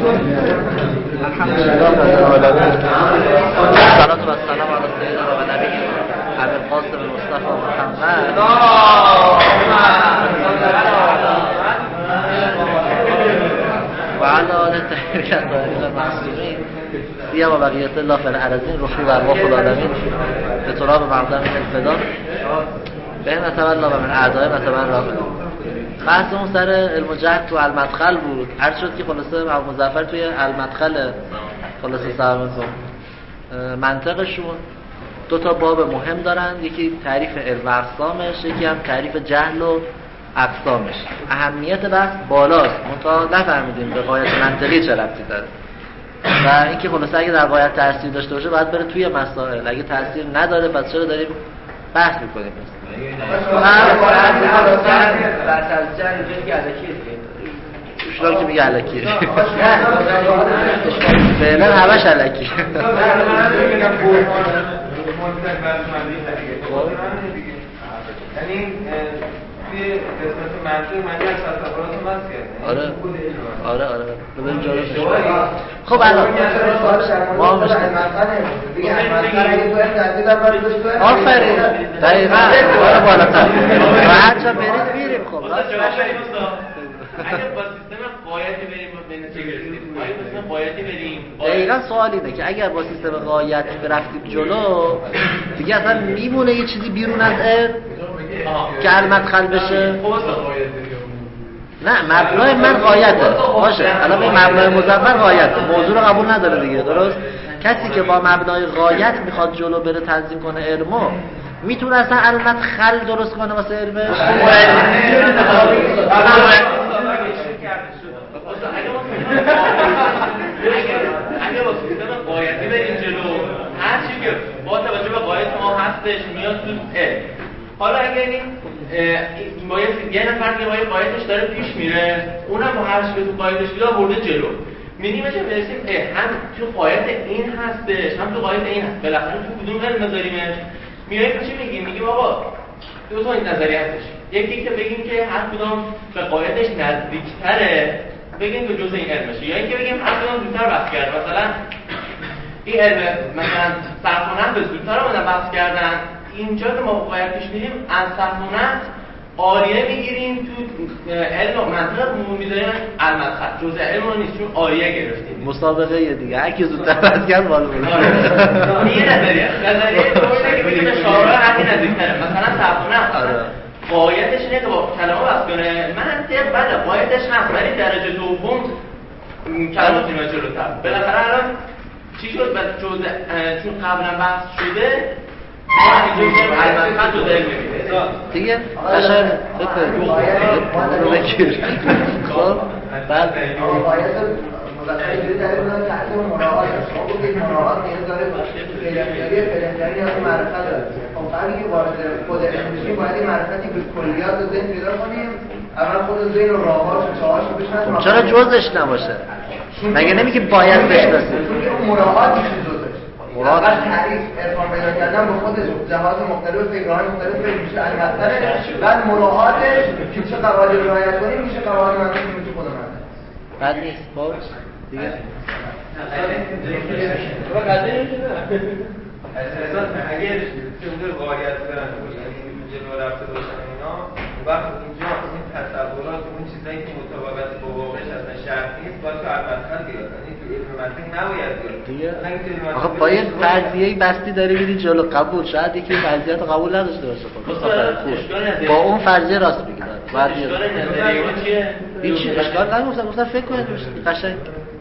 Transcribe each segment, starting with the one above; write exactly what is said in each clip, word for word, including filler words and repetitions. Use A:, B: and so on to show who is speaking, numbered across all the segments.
A: الحمدلله رب العالمين والصلاة والسلام على سيدنا و نبینا ابی القاسم مصطفى محمد و علی آله الطاهرین المعصومین سیما بقیت الله فی الارضین رفی و ارواح العالمین به تراب مقدم الفدا به نتولا و من اعدای نتبرا. بحث اون سر علم و جهل تو المدخل بود. عرض شد که خلاصه ابو مظفر توی المدخل خلاصه سلام منطقشون دو تا باب مهم دارن، یکی تعریف علم و اقسامش، یکی هم تعریف جهل و اقسامش. اهمیت بحث بالاست، منتها نفهمیدیم به قایت منطقی چه ربطی داره و اینکه خلاصه اگه در قایت تاثیر داشته باشه باید بره توی مسائل، اگه تاثیر نداره پس چرا داریم بحث می‌کنیم؟ شلال که میگه علکی فعلا همش علکی.
B: یعنی توی قسمت منطق معنی از تصورات رو بس کرده.
A: آره آره آره ببین جالب. خب الان ما مشکل آفرین دقیقاً آره بالاتر هر جا برید میریم. خب
B: اگه با سیستم قایتی بریم به نتیجه برسیم، آیا با سیستم قایتی بریم؟
A: دقیقاً سوال اینه که اگر با سیستم قایت برفتیم جلو دیگه اصلا میمونه یه چیزی بیرون از علم که المدخل بشه؟ نه مبنای من قایته باشه، الان به مبنای مزمر قایته، موضوع رو قبول نداره دیگه، درست؟ کسی که با مبنای قایت میخواد جلو بره تنظیم کنه علمو میتونه اصلا المدخل درست کنه واسه علمه؟
B: اگه با سیستم قایتی بریم جلو هر چی که با توجه به قایت ما هستش میاد تو علم. حالا اگه این باید یه نفر که باید قایتش داره پیش میره، اونم با هر چی که تو قایتش بیاد برده جلو، می‌بینیم چه برسیم هم تو قایت این هستش هم تو قایت این هست، بالاخره تو کدوم علم بذاریمش؟ میایم چی میگیم؟ میگیم آقا دو تا این نظریه هستش، یکی که بگیم که هر کدوم به قایتش نزدیک‌تره بگیم که جزء این علمشه، یا اینکه بگیم هر کدوم زودتر بحث کرد، مثلا این علم مثلا صرفانه به زودتر اومدن بحث کردن، اینجا که ما قایت پیش میریم از صرفانه آریه میگیریم تو علم و منطق عمومی میذاریم المدخل، جزء علم رو نیست چون آریه گرفتیم.
A: مسابقه یه دیگه هر کی زودتر بحث کرد بالا میره.
B: این نظریه نظریه دوره که بگیم به شاعر هر کی نزدیک‌تره، مثلا صرفانه قایتش اینه که با کلمه بحث کنه، منطق بله قایتش هست ولی درجه دوم کلمات میاد جلوتر. بالاخره الان چی شد؟ بعد جزء چون قبلا بحث شده ما اینجا میگیم المدخل جزء علم میشه
A: دیگه قشنگ بکنید رو بگیر. خب بعد
C: مذکر جوری تعریف کنن تحت مراعات شما بگید مراعات نیاز داره فعلیه فعلیه از معرفت داره. خب وقتی که وارد خود علم میشیم باید این معرفتی به کلیات و ذهن پیدا کنیم، اول خود ذهن و راه‌هاش و چاهاش رو بشناسیم.
A: چرا جزش نباشه؟ مگه نمیگه باید بشناسیم؟
C: چون اون مراعات میشه جزش.
A: مراد
C: اول تعریف عرفان پیدا کردن با خودش جهات مختلف فکرهای مختلف میشه المدخل، بعد مراعاتش که چه قواعد رعایت کنیم میشه قواعد منطقی میشه خود منطق.
A: بد نیست باش دیگه
B: تو قضیه نمیشه اساسا اگه جمله قایت برن یعنی جلو رفته باشن اینا وقت اینجا این تصورات اون چیزایی که مطابقت با واقعش اصلا شرط نیست باید تو المدخل بیاد، یعنی تو علم منطق نباید بیاد.
A: آخه با این فرضیه‌ای بستی داری میری جلو قبول، شاید یکی فرضیات رو قبول نداشته باشه. خب با اون فرضیه راست میگی داره بعد
B: اشکال نظریه چیه؟
A: هیچ اشکال نمی‌کنه، گفتم فکر کنید قشنگ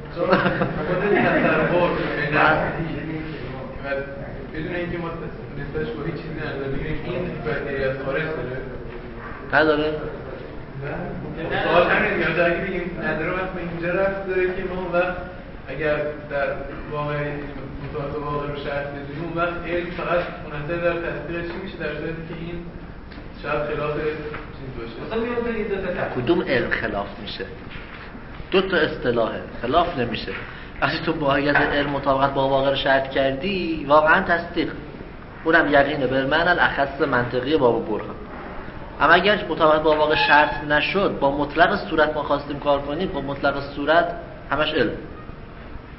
D: بدون اینکه ما نسبتش با هیچ چیزی نداریم این فرضیه از خارج داره
A: نداره؟
D: نه سوال همین میاد اگه بگیم نداره وقت اینجا رفت داره که ما وقت اگر در واقع مطابق واقع رو شرط بدیم اون وقت علم فقط منحصر در تصدیق چی میشه در صورتی که این شاید خلاف چیز باشه.
A: کدوم علم خلاف میشه؟ دو تا اصطلاحه خلاف نمیشه. وقتی تو باید علم مطابقت با واقع رو شرط کردی واقعا تصدیق، اونم یقینه به معنی الاخص منطقی باب برهان. اما اگر مطابقت با واقع شرط نشد با مطلق صورت ما خواستیم کار کنیم، با مطلق صورت همش علم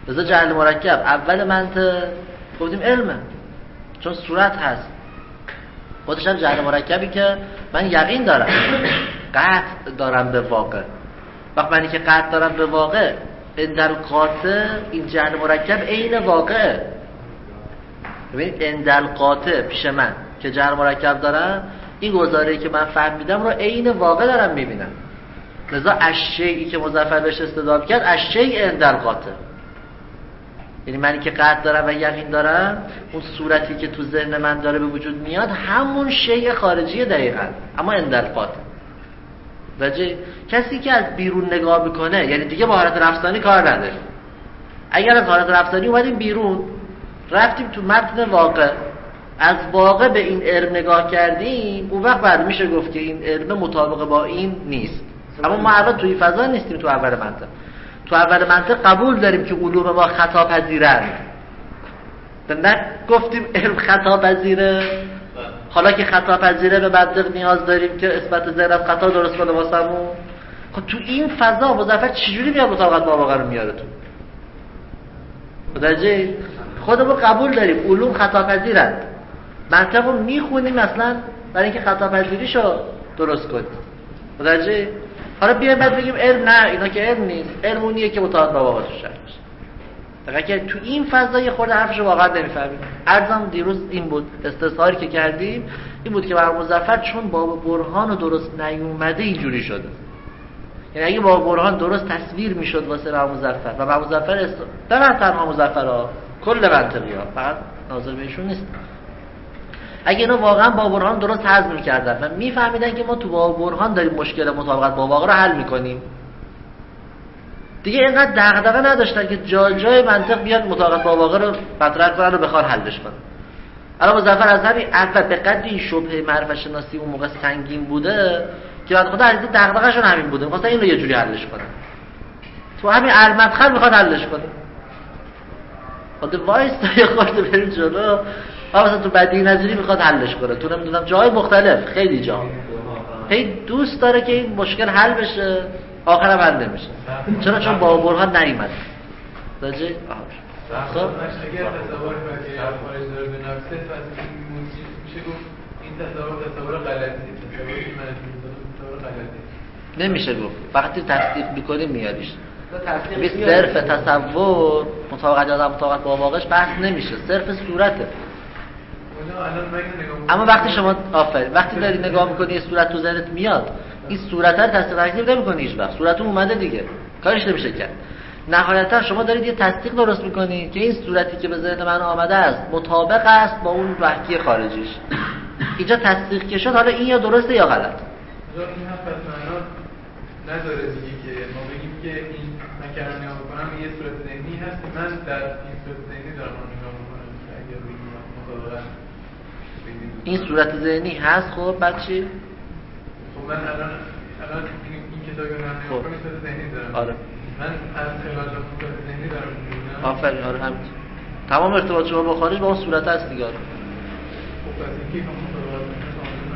A: لذا جعل مرکب اول منطق گفتیم علمه، چون صورت هست. خودش هم جعل مرکبی که من یقین دارم، قطع دارم به واقع. وقت منی که قطع دارم به واقع، اندل قاطع، این جعل مرکب عین واقعه. ببینید اندل قاطع پیش من که جعل مرکب دارم، این گزاره‌ای که من فهمیدم رو عین واقع دارم میبینم. لذا اشیئی که مظفر بهش استدلال کرد اشیء اندل قاطع، یعنی منی که قطع دارم و یقین دارم، اون صورتی که تو ذهن من داره به وجود میاد همون شیء خارجی دقیقاً، اما اندل قاطع. راجع کسی که از بیرون نگاه میکنه، یعنی دیگه با حالت نفسانی کار نداره. اگر از حالت نفسانی اومدیم بیرون، رفتیم تو متن واقع، از واقع به این علم نگاه کردیم، اون وقت بعد میشه گفت که این علم مطابق با این نیست. اما ما الان توی فضا نیستیم. تو اول منطق تو اول منطق قبول داریم که علوم ما خطا پذیرند. نه گفتیم علم خطا پذیره، حالا که خطا پذیره به منطق نیاز داریم که اثبات ذهن از خطا درست کنه واسمون. خب تو این فضا مظفر چجوری میاد مطابقت با واقع رو میاره تو؟ متوجه؟ خودمون قبول داریم علوم خطا پذیرند، منطق رو میخونیم مثلا برای اینکه خطا پذیریشو درست کنیم. متوجه؟ حالا بیایم بعد بگیم علم نه، اینا که علم نیست، علم اونیه که مطابقت با واقع توش هست. فقط که تو این فضا یه خورده حرفشو واقعا نمیفهمیم. عرضم دیروز این بود، استظهاری که کردیم این بود که برای مظفر چون باب برهان رو درست نیومده اینجوری شده. یعنی اگه باب برهان درست تصویر میشد واسه برای مظفر و برای مظفر است، نه تنها مظفرها، کل منطقی‌ها، فقط ناظر بهشون نیست. اگه اینا واقعا با برهان درست هضم می‌کردن و می‌فهمیدن که ما تو با برهان داریم مشکل مطابقت با واقع رو حل می‌کنیم، دیگه اینقدر دغدغه نداشتن که جای جای منطق بیاد مطابقت با واقع رو مطرح کنن و بخوان حلش کنن. الان مظفر از همین اول به قدری این شبهه معرفت شناسی اون موقع سنگین بوده که بعد خدا عزیز دغدغه‌شون همین بوده، می‌خواستن این رو یه جوری حلش کنن. تو همین المدخل می‌خواد حلش کنه. خود وایستا یه خورده بریم جلو. مثلا تو بدیهی نظری میخواد حلش کنه، تو نمیدونم جای مختلف، خیلی جا هی دوست داره که این مشکل حل بشه، آخرم حل نمیشه. چرا؟ چون با برهان نیومد. راجع
D: خب اگر تصور که خارج داره به نفسه، پس میشه گفت این تصور تصور غلطی، تصوری منفی، تصور غلطی
A: نمیشه گفت. فقط تصدیق میکنیم میادیش. به صرف تصور مطابقت یا مطابقت با واقعش بحث نمیشه، صرف صورته. اما وقتی شما آفرین وقتی داری نگاه میکنی یه صورت تو ذهنت میاد، این صورت رو تصدیق تکذیب نمیکنی هیچ وقت، صورت اون اومده دیگه، کارش نمیشه کرد. نهایتا شما دارید یه تصدیق درست میکنی که این صورتی که به ذهن من آمده است مطابق است با اون وحی خارجیش. اینجا تصدیق که شد، حالا این یا درسته یا غلط.
D: این هم پس معنا نداره دیگه که ما بگیم که این من که الان نگاه میکنم یه صورت ذهنی هست که من در این صورت ذهنی دارم نگاه میکنم. اگر بگیم مطابقت
A: این صورت ذهنی هست، خب بعد چی؟
D: خب من الان الان این کتابی رو من نگاه کنم صورت ذهنی دارم.
A: آره.
D: من از خلال صورت ذهنی دارم میبینم.
A: آفرین، آره همین. تمام ارتباط شما با خارج با اون صورت هست دیگه.
D: خب پس اینکه هم مطابقت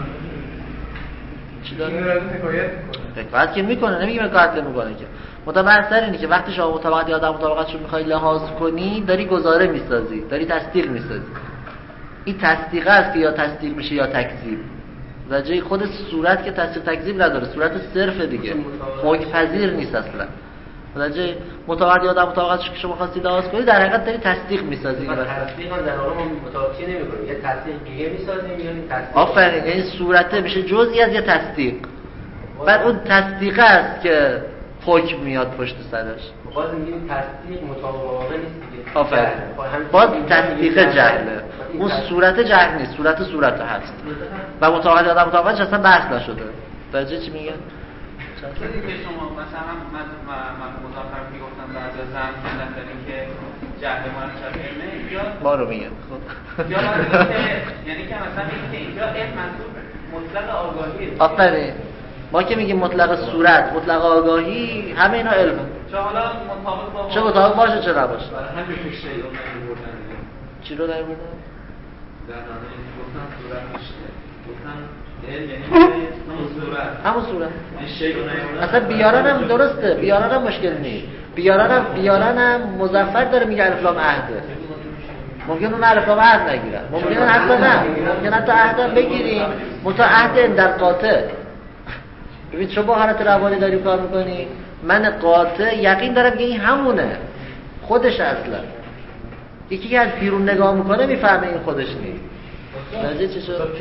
A: چی داره؟
D: این رو حکایت میکنه.
A: حکایت که میکنه، نمیگه حکایت نمیکنه که. متأسف اینه که وقتی شما مطابقت یا عدم مطابقتش رو میخوای لحاظ کنی، داری گزاره میسازی، داری تصدیق میسازی. این تصدیق است که یا تصدیق میشه یا تکذیب. و جای خود صورت که تصدیق تکذیب نداره، صورت صرف دیگه، حکم پذیر نیست اصلا. و جای مطابقت یا عدم مطابقتش که شما خواستید لحاظ کنی، در حقیقت داری تصدیق میسازی.
E: ما تصدیق در واقع ما مطابقتی نمی‌کنیم، یه تصدیق دیگه میسازیم، یعنی تصدیق.
A: آفرین، این صورته میشه جزئی از یه تصدیق. بعد اون تصدیق است که حکم میاد پشت سرش.
E: باز میگیم تصدیق مطابق واقع نیست دیگه.
A: آفرین. باز تصدیق جهله. اون صورت جهل نیست، صورت صورت هست. و مطابقت یا عدم مطابقتش اصلا بحث نشده. درجه چی میگن؟
B: چیزی که شما مثلا من من مظفر میگفتم بعد از زن کردن در اینکه جهل مرکب علمه یا
A: ما رو میگن.
B: خب یا یعنی که مثلا اینکه اینجا علم منظور مطلق آگاهیه.
A: آفرین. ما که میگیم مطلق صورت، مطلق آگاهی، همه اینا علمه.
B: چه حالا مطابق با
A: چه مطابق باشه چه نباشه.
D: برای همین که شیء رو نمی‌بردن.
A: چی رو نمی‌بردن؟
D: در نامه این گفتم صورت میشه.
A: همون صورت اصلا بیارن هم درسته، بیارن هم مشکل نیست، بیارن هم بیارن هم مظفر داره میگه الف لام عهده، ممکن اون الف لام عهد نگیرن، ممکن حتی نه، ممکن حتی عهد هم بگیریم منتها عهد در قاطع. ببین چون با حالت روانی داری کار میکنی، من قاطع یقین دارم که این همونه خودش اصلا. یکی که از بیرون نگاه میکنه میفهمه این خودش نیست. نظر چی شد؟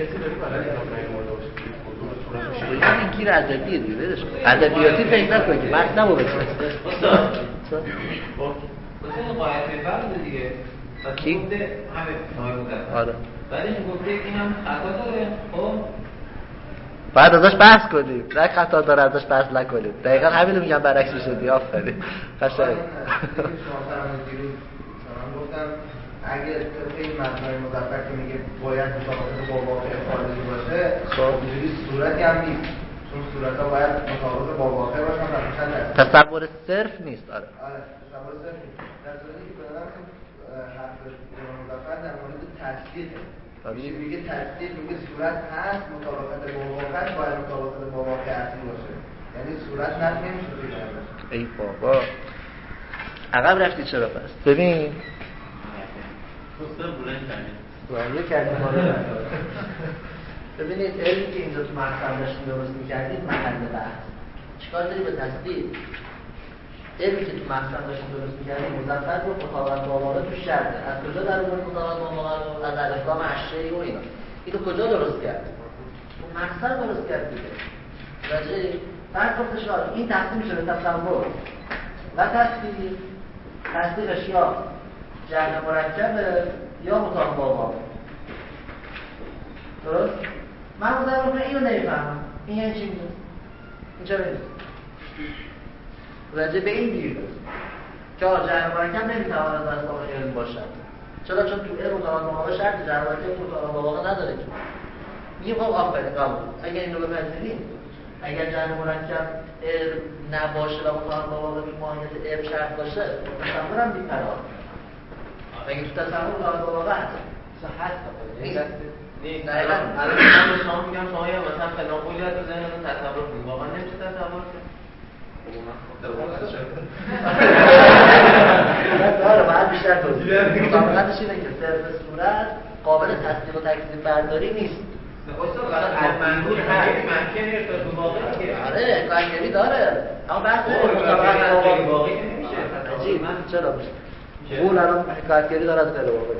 A: این گیر ادبیه دیگه، بدش ادبیاتی فکر نکنی، وقت نبود بشه.
E: مثلا قاعده فرض دیگه.
A: کی؟
E: همه نهای مدرس.
A: آره.
E: بعدش گفته اینم خطا داره. خب
A: بعد ازش بحث کنیم، نه خطا داره ازش بحث نکنیم. دقیقاً همین میگم برعکس میشه دیگه. آفرین. قشنگ.
C: اگه این مبنای مظفر که میگه باید مطابقت با واقع خارجی باشه، خب اینجوری صورتی هم نیست، چون صورت‌ها باید مطابقت با واقع باشن و چند درصد
A: تصور صرف نیست. آره
C: آره تصور صرف نیست. در صورتی که بدونم که حرف مظفر در مورد تصدیقه، میشه میگه تصدیق، میگه صورت هست، مطابقت با واقع باید مطابقت با واقع اصلی باشه، یعنی صورت نفی نمیشه توی باشه.
A: ای بابا عقب رفتی چرا پس؟ ببین
C: یه کردیم ما رو ببینید علمی که اینجا تو مقصد داشتیم درست میکردیم محل بحث چیکار داری به تصدیق؟ علمی که تو مقصد داشتیم درست میکردیم مظفر رو مطابقت با واقع تو شرطه. از کجا در اون مطابقت با واقع رو؟ از الفلام اشعه‌ای و اینا. اینو کجا درست کرد؟ تو مقصد درست کرد دیگه. راجع بعد گفتش این تقسیم شده تصور و تصدیق. تصدیقش یا جعل مرکبه یا مطابق با واقع. درست؟ من مطابق با اینو نمیفهمم. این یعنی چی میگه؟ این چرا نیست؟ راجع به این دیر که جعل مرکب نمیتواند از واقع علم باشد. چرا؟ چون تو علم مطابق با واقع شرط جعل مرکب مطابق با واقع نداره که. میگه خب آفرین قبول. اگر اینو بپذیریم، اگر جعل مرکب علم نباشه و مطابق با واقع ماهیت علم شرط باشه، تصورم بی‌قرار. مگه تو تصور مطابق با واقع هست؟ هست نیست.
E: نیست. دقیقاً الان من به شما میگم شما یا مثلا فلان قولی تو ذهنتون تصور کنید. واقعا نمیشه تصور کنید.
C: داره باید بیشتر توضیح بدم. مطابقتش اینه که صرف صورت قابل تصدیق و تکذیب برداری نیست.
E: استاد فقط منظور هست ممکنه ارتباط به واقع که
C: آره کارگری داره. اما بحث مطابقت با واقع نمیشه. عجیب من چرا میشه؟ قول الان کارگری داره از غیر واقع.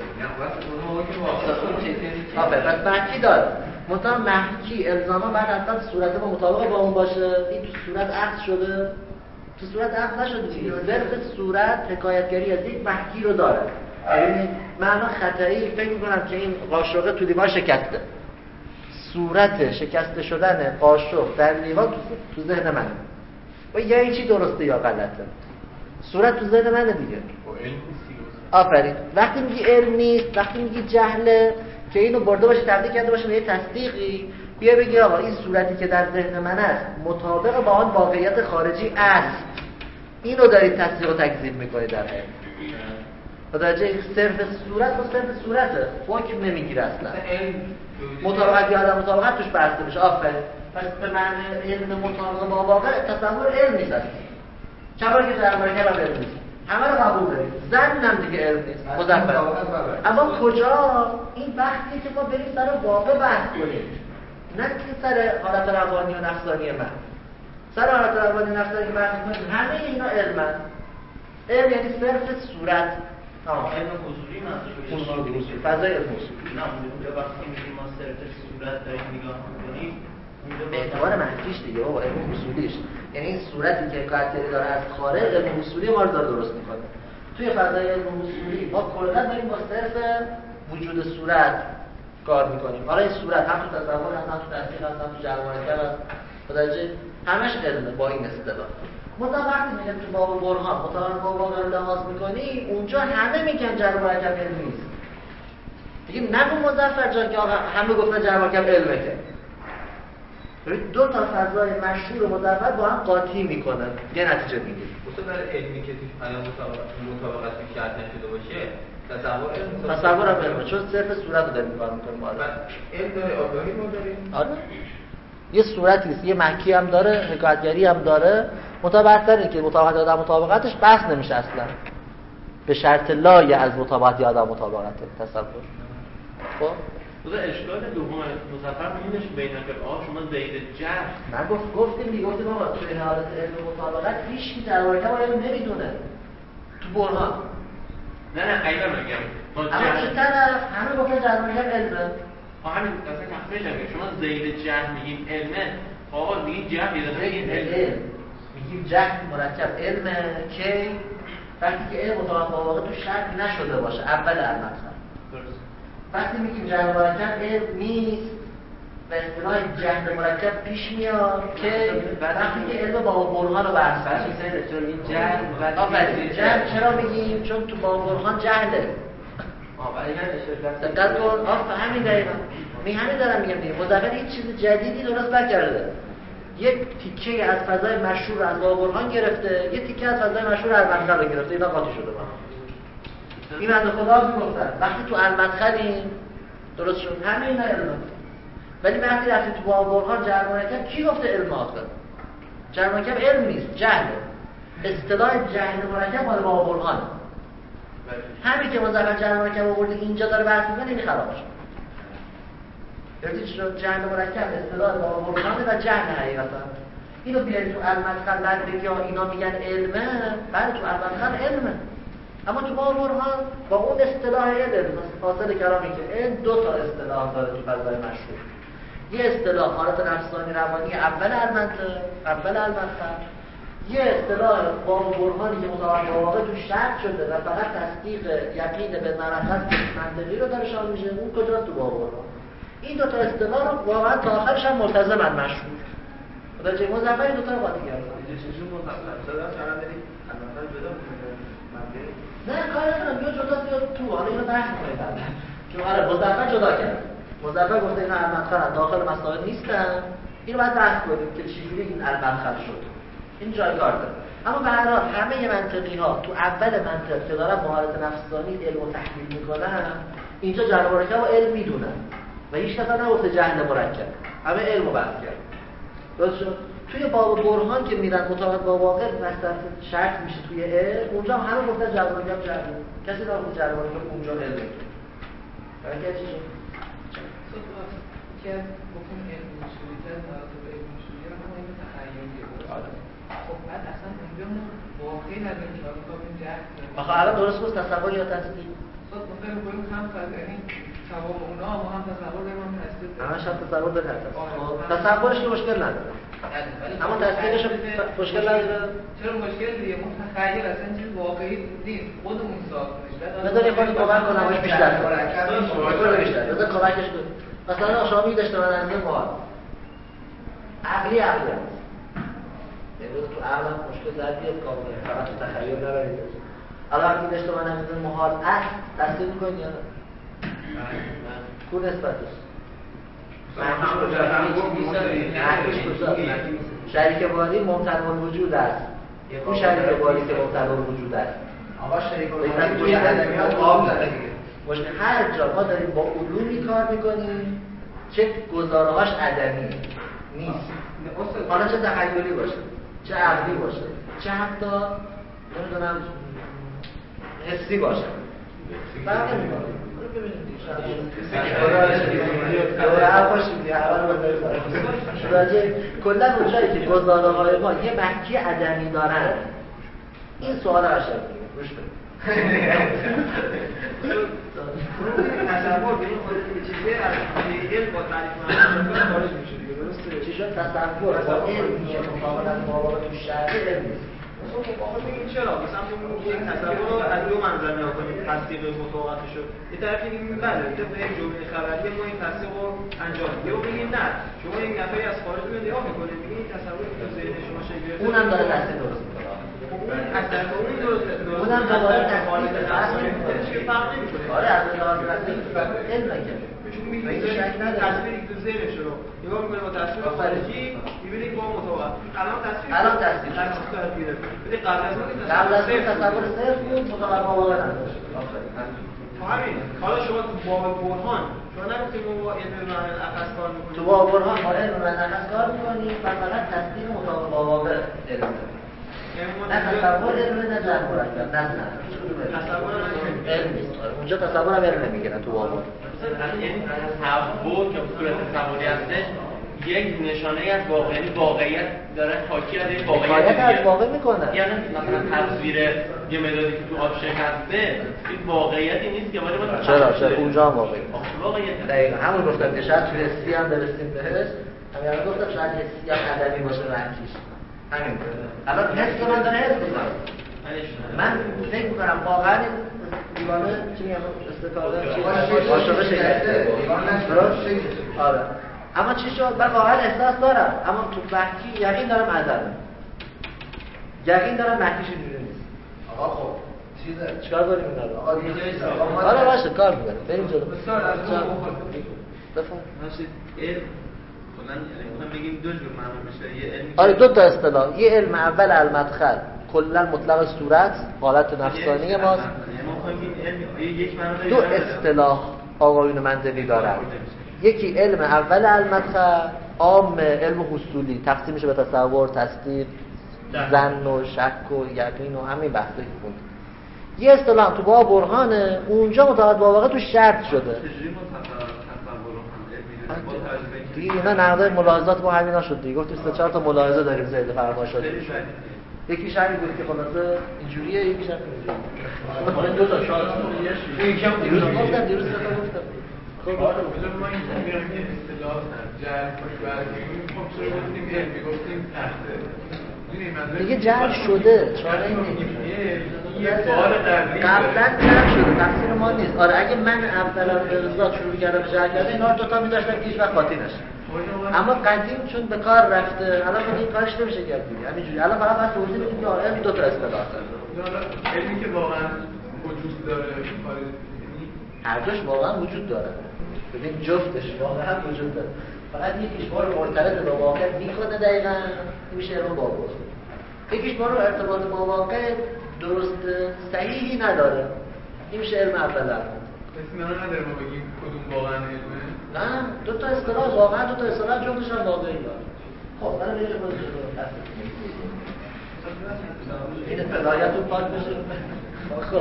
C: آفرین. پس محکی داره. مثلا محکی الزاما بعد حتما صورت با مطابق با اون باشه. این تو صورت عقد شده. تو صورت عقد نشده دیگه. ظرف صورت حکایتگری از یک محکی رو داره. یعنی من الان خطایی فکر می‌کنم که این قاشق تو دیوار شکسته. صورت شکسته شدن قاشق در دیوار تو تو ذهن منه. و یا این چی درسته یا غلطه. صورت تو ذهن منه دیگه. آفرین. وقتی میگی علم نیست، وقتی میگی جهله که اینو برده باشه تبدیل کرده باشه به یه تصدیقی، بیا بگی آقا این صورتی که در ذهن من است مطابق با آن واقعیت خارجی است. اینو دارید تصدیق و تکذیب میکنید در علم. متوجه صرف صورت و صرف صورته. حکم نمیگیره اصلا. مطابقت یا عدم مطابقت توش بحث میشه. آفرین. پس به معنی علم مطابق با واقع تصور علم نیست. چرا که در مرکب هم علم نیست. همه رو قبول داریم. زنم دیگه علم نیست. مظفر. اما کجا این وقتی که ما بریم سر واقع بحث کنیم. نه که سر حالت روانی و نفسانی من. سر حالت روانی و نفسانی بحث کنیم. همه اینا علمن. علم یعنی صرف صورت.
E: تمام. علم حضوری منظور
C: شده. فضای علم حضوری.
E: نه اونجا وقتی میگیم ما صرف صورت داریم نگاه می‌کنیم
C: به اعتبار منفیش دیگه بابا علم اصولیش، یعنی این صورتی که کارکتری داره از خارج علم اصولی ما رو داره درست میکنه. توی فضای علم اصولی ما کلا داریم با صرف وجود صورت کار میکنیم. حالا این صورت هم تو تصور هست، هم تو تصدیق هست، هم تو جعل مرکب هست. متوجه همش علمه با این اصطلاح. مثلا وقتی میگم تو باب برهان مطابق با واقع رو لحاظ میکنی، اونجا همه میگن جعل مرکب علم نیست. دیگه نگو مظفر جان که آقا همه گفتن جعل مرکب علمه که
A: ببین دو تا فضای مشهور و مزور با هم قاطی میکنن یه نتیجه میگیره.
E: اصلا برای علمی که توش الان مطابقت توش شرط نشده باشه تصور علم
A: تصور هم علمه چون صرف صورت رو داریم کار میکنیم. آره
E: علم داره آگاهی ما داریم.
A: آره یه صورتی است، یه مکی هم داره، حکایتگری هم داره. مطابقت داره که مطابقت آدم مطابقتش بحث نمیشه اصلا، به شرط لایه از مطابقت آدم مطابقته تصور. خب
B: خود اشکال دوم مظفر می‌بینیش بین که آ شما زید جهل
A: من گفت گفتیم دیگه گفتیم آقا توی حالت علم مطابقت هیچ کی در واقع علم نمیدونه تو برهان.
B: نه نه خیلی میگم
A: اما چه طرف همه گفتن در واقع علمه.
B: آ همین اصلا تخفیش میگه شما زید جهل میگیم علمه، آقا میگین جهل یه میگین علم،
A: میگیم جهل مرکب علمه که وقتی که علم مطابقت با واقع تو شرط نشده باشه اول المطلب.
B: درست.
A: وقتی میگیم جهل مرکب علم نیست و اصطلاح جهل مرکب پیش میاد که وقتی که علم با برهان رو بحث کنیم.
E: چون این جهل و
A: آفرین جهل چرا میگیم؟ چون تو با برهان جهله.
E: آ ولی نه
A: دقت کن آف همین دقیقاً می همین دارم میگم دیگه. مزور هیچ چیز جدیدی درست نکرده. یک تیکه از فضای مشهور از با برهان گرفته، یک تیکه از فضای مشهور از المدخل رو گرفته، اینا قاطی شده با این بنده خدا میگفتن وقتی تو المدخلیم درست شد همین نه علم. ولی وقتی رفتیم تو با برهان جهل مرکب کی گفته علم آخر؟ جهل مرکب علم نیست، جهله. اصطلاح جهل مرکب مال با برهان. همین که مزور جهل مرکب آورده اینجا داره بحث می‌کنه این خراب شد. یعنی چرا جهل مرکب اصطلاح با برهان و جهل حقیقتا. اینو بیارید تو المدخل بعد بگی اینا میگن علمه، بعد تو المدخل علمه. اما تو با برهان با اون اصطلاح علم حاصل کلامی که علم دو تا اصطلاح داره تو فضای مشهور. یه اصطلاح حالت نفسانی روانی اول المنطق اول المدخل، یه اصطلاح با برهانی که مطابق با واقع تو شرط شده و فقط تصدیق یقین به معرفت منطقی رو داره شامل میشه. اون کجاست تو با برهان؟ این دو تا اصطلاح رو واقعا تا آخرش هم ملتزمن مشهور. متوجه مزور این دو تا رو قاطی کرده.
E: چجوری مطابقت شده چرا برید المدخل جدا
A: نه کار ندارم یا جدا یا تو حالا اینو بحث کنید بعدا. چون آره مزور جدا کرد. مزور گفته اینا المدخل داخل مسائل نیستن. اینو باید بحث کنیم که چجوری این المدخل شد. این جایگاه داره. اما به هر حال همه منطقی ها تو اول منطق که دارن مهارت نفسانی علم و تحلیل میکنن اینجا جهل مرکب و علم میدونن و هیچ کس نگفته جهل مرکب، همه علم رو بحث کرد. درست شد؟ توی باب برهان که میرن مطابق با واقع وسط شرط میشه توی علم، اونجا هم همه گفتن جهل مرکب جهل. کسی نگفت جهل مرکب اونجا علم میگه. برای چی شد؟
D: که گفتیم علم اصولیت مراتب علم اصولیت هم این تخیلیه. خب بعد اصلا اونجا واقعی نداریم که بخوایم جهل.
A: آخه الان درست بود تصور یا تصدیق؟
D: صد ممکنه بگیم هم فرق یعنی تمام اونا ما هم تصور داریم هم تصدیق داریم.
A: همش هم تصور داره. تصورش که مشکل نداره. اما تصدیقش مشکل نداره.
D: چرا مشکل دیگه؟ اون تخیل اصلا چیز واقعی نیست. خودمون ساختنش.
A: بذار یه خورده کمک کنم باش بیشتر. بذار بیشتر. بذار کمکش کن. مثلا شامی داشته من از این مهار. عقلی عقلی است. یعنی تو عقل مشکل زدیه کامله. فقط تو تخیل نبرید. الان وقتی داشته من از این مهار است تصدیق می‌کنی یا نه؟ کو نسبتش؟ شریک باری ممتنع الوجود است. اون شریک باری که ممتنع الوجود است.
C: آقا شریک باری ادمیات آب زده دیگه.
A: باشه هر جا ما داریم با علومی کار میکنیم چه گزاره‌هاش عدمی نیست. حالا چه تخیلی باشه، چه عقلی باشه، چه حتی نمیدونم حسی باشه. فرق نمیکنه. ببینید کلا اونجایی که گزاره های ما یه مکی عدمی دارن این سوال قشنگه روش کنید
E: تصور به این خودت که چیزی از علم با تعریف معنا خارج میشه دیگه درسته
A: چی شد تصور با علمی که مقابلا با تو شرط علم نیست.
E: خب آخه ببین چرا مثلا ما یک تصور رو از دو منظر نگاه کنیم تصدیق مطابقتش رو یه طرف میگیم بله طبق یک جمله خبری ما این تصدیق رو انجام میدیم و بگیم نه شما یک نفری از خارج رو نگاه میکنید میگید این تصوری که ذهن شما شکل گرفته
A: اونم داره تصدیق درست میکنه
E: اصلا اون درست
A: اونم داره تصدیق درست میکنه
E: چه فرق نمیکنه
A: آره از لحاظ تصدیق علم نکنه
E: چون می‌بینید تصویری که تو ذهنش رو نگاه می‌کنید با تصویر خارجی می‌بینید با مطابقت الان تصویر
A: الان تصویر
E: تصویر بده قبل از اون
A: قبل از اون تصور صرف بود مطابقت با واقع نداشت.
E: همین حالا شما تو باب برهان شما نگفتید ما با علم معنی اخص کار می‌کنیم
A: تو باب برهان با علم معنی اخص کار می‌کنیم و فقط تصدیق مطابقت با واقع علم نه تصور علم نه جهل مرکب نه نه
E: تصور
A: علم نیست اونجا تصور هم علم نمیگیرن تو باب
B: یعنی تصور که صورت تصوری هستش یک نشانه از واقع، یعنی واقعیت داره حاکی از یک واقعیت
A: از واقع میکنه.
B: یعنی مثلا تصویر یه مدادی که تو آب شکسته این واقعیتی نیست که ولی ما
A: چرا چرا اونجا هم واقعی
B: واقعیت
A: دقیقاً همون گفتم که شاید توی حسی هم برسیم بهش همین گفتم شاید حسی هم ادبی باشه رنجیش همین الان حس من داره حس میکنم من فکر میکنم واقعا دیوانه چی میگم استفاده چی عاشق شکسته آره اما چی شد من واقعا احساس دارم اما تو مهدی یقین دارم عذبه یقین دارم مهدیش اینجوری نیست
C: آقا خب چیزه
A: چیکار داریم اینا رو
C: آقا یه جایی
A: آره باشه کار می‌کنه بریم جلو
D: بسیار از اون
A: بفهم
F: نشید علم کلا یعنی می‌خوام بگیم دو جور معنا میشه یه علمی
A: آره دو تا اصطلاح یه علم اول المدخل کلا مطلق صورت حالت نفسانی ماست
F: ما می‌خوایم این علم یک معنا
A: دو اصطلاح آقایون منزلی دارن یکی علم اول المدخل عام علم حصولی تقسیم میشه به تصور تصدیق ظن و شک و یقین و همین بحثایی که بود یه اصطلاح تو با برهانه اونجا متعهد با واقع تو شرط شده دیگه اینا نقضای ملاحظات ما همینا شد دیگه گفتیم سه چهار تا ملاحظه داریم زید فرمایش شده یکیش همین بود که خلاصه اینجوریه یکیش هم اینجوریه دو تا شاید یکی هم دیروز گفتم دیروز تا گفتم
D: خب مثلا ما این میگم که اصطلاح جعل برگردیم خب چرا گفتیم علم گفتیم تحته
A: دیگه جعل شده چاره این قبلا جعل شده تقصیر ما نیست آره اگه من اولا به رضا شروع کردم جعل کردم اینا دو تا می‌داشتم که هیچ وقت قاطی نشه اما قدیم چون به کار رفته الان ما این کارش نمیشه کرد همینجوری الان فقط باید توضیح بدیم که آره دو تا اصطلاح هست
D: علمی که واقعا وجود داره
A: هر دوش واقعا وجود داره ببین جفتش واقعا وجود داره فقط یکیش ما رو مرتبط با واقع میکنه دقیقاً میشه علم بابا یکیش ما رو ارتباط با واقع درست صحیحی نداره این میشه علم اول
D: اسم منو نداره ما بگیم کدوم واقعا علمه
A: نه دو تا اصطلاح واقعا دو تا اصطلاح جفتش هم واقعی داره خب من میگم این اطلاعیت رو پاک بشه خب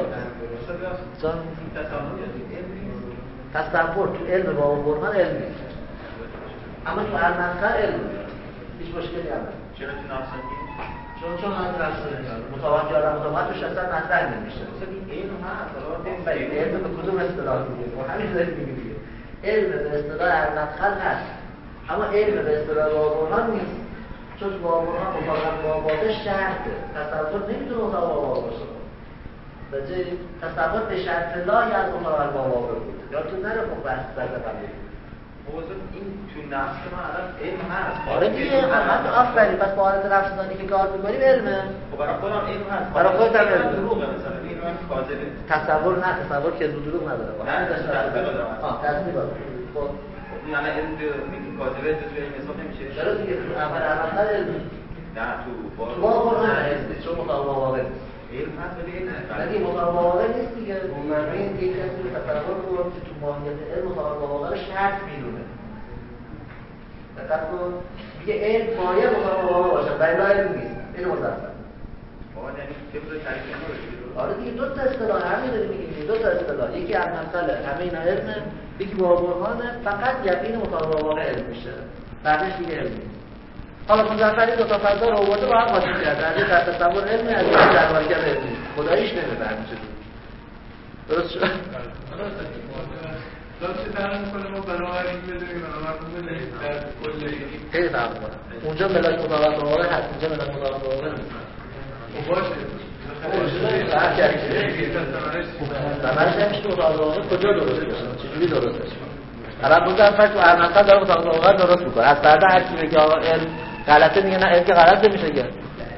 A: تصور تو علم با برهان علمی اما تو المنطقه علم هیچ مشکلی هم نیست
F: چرا تو نفسانی؟
A: چون چون هم نفسانی متوجه آدم متوجهش اصلا مطرح نمیشه مثلا این علم هست این علم به کدوم اصطلاح میگه و همین داریم میگیم علم به اصطلاح المنطقه هست اما علم به اصطلاح با برهان نیست چون با برهان مطابق با واقع شرطه تصور نمیتونه مطابق با واقع باشه بجای تصور به شرط لای از مطابق با واقع بود یا تو نره خب بحث زده قبلی
F: موضوع این تو نفس ما الان علم هست
A: آره دیگه الان آفرین پس با حالت نفسانی که کار می‌کنیم علمه
F: خب برای خودم علم هست
A: برای خودت هم علم
F: دروغه مثلا این من کاذبه
A: تصور نه تصور که دروغ نداره همین داشت ها تصدیق داره خب
F: نه نه علم میگه کاذبه تو علم حساب نمیشه
A: چرا دیگه اول اول علم
F: نه تو
A: با قرآن هست چون مطابق واقع
F: علم هست ولی علم
A: ولی مطابق واقع نیست دیگه معنی اینه که کسی رو تصور کنه که تو ماهیت علم مطابق واقع رو شرط میدونه دقت کن میگه علم باید مطابق واقع باشه ولی لا علم نیست اینو مزفر
F: واقعا یعنی طبق تعریف ما رو
A: آره دیگه دو تا اصطلاح همین داریم میگیم دو تا اصطلاح یکی از مسئله همه اینا علمه یکی با برهانه فقط یقین مطابق واقع علم میشه بعدش دیگه علم نیست حالا مزفری دو تا فضا رو آورده با هم قاطی کرده از یه در تصور علمی از یه در مرکب علمی خداییش نمیفهمه چطور درست شد
D: داشته تحرم میکنه ما بنابراین بدونیم بنابراین در کل
A: خیلی فهم کنم اونجا ملاک مطابق واقع هست اینجا ملاک مطابق واقع نیست
D: خب باشه
A: ثمرش نمیشه مطابق واقع کجا درست بشه چجوری درست بشه الان مزفر تو ارمنستان داره مطابق واقع درست میکنه از فردا هر کی بگه آقا علم غلطه میگه نه علم که غلط نمیشه که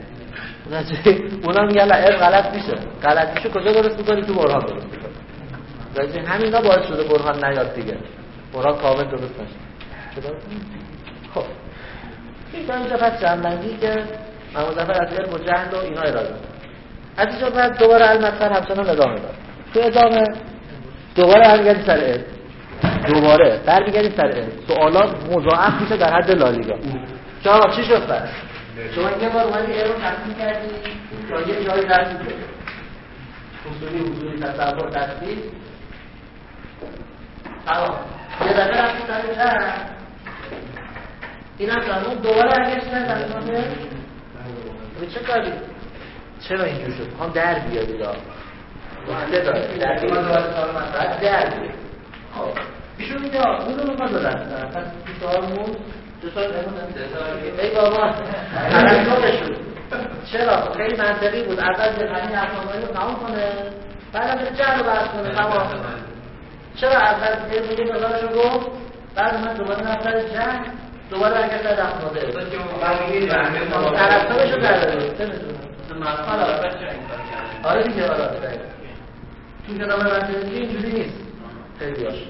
A: اونا میگن علم غلط میشه غلط میشه کجا درست میکنی تو برهان درست میکنی همین ها باعث شده برهان نیاد دیگه مراد کامل درست نشد. چطور؟ خب این تا اینجا پس جنبندی که من مظفر از علم و جهل و اینا اراده از اینجا بعد دوباره المطلب همچنان ادامه داد. تو ادامه دوباره برمیگردیم سر علم، دوباره برمیگردیم سر علم. سوالات مضاعف میشه در حد لالیگا. شما چی شد پس؟ شما یه بار اومدی علم رو تقسیم کردی یا یه جایی درسی کنی اصولی اصولی تصور تصویر تمام یه دفعه رفتی سر جهل این هم فرمون دوباره برگشتن در کنه چه کاری؟ چرا اینجور شد؟ هم در بیادی را مهنده داره در بیادی دوباره سال مطلب در بیادی خب ایشون میگه اون رو ما دادن پس سی سال مون دو سال نمون ای بابا ترکتشون چرا؟ خیلی منطقی بود اول همین افرامایی رو تمام کنه بعد هم جهل رو برد کنه تمام چرا اول یه میگه نظارش رو گفت بعد من دوباره نفتر جهل دوباره اگر در افراده ترکتشو داره آره دیگه آره دیگه تو کتاب منطقی اینجوری نیست خیلی هاش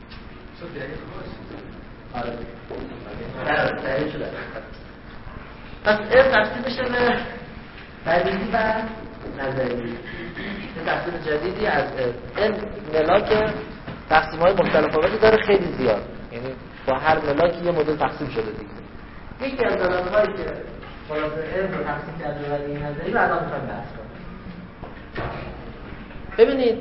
A: آره دیگه دقیق شده پس این تقسیم میشه به بدیهی و نظری این تقسیم جدیدی از این ملاک تقسیم های مختلف آوازی داره خیلی زیاد یعنی با هر ملاکی یه مدل تقسیم شده دیگه یکی از دلالت هایی که خلاصه علم رو تقسیم کرده و این نظری رو الان میخوایم بحث کنیم ببینید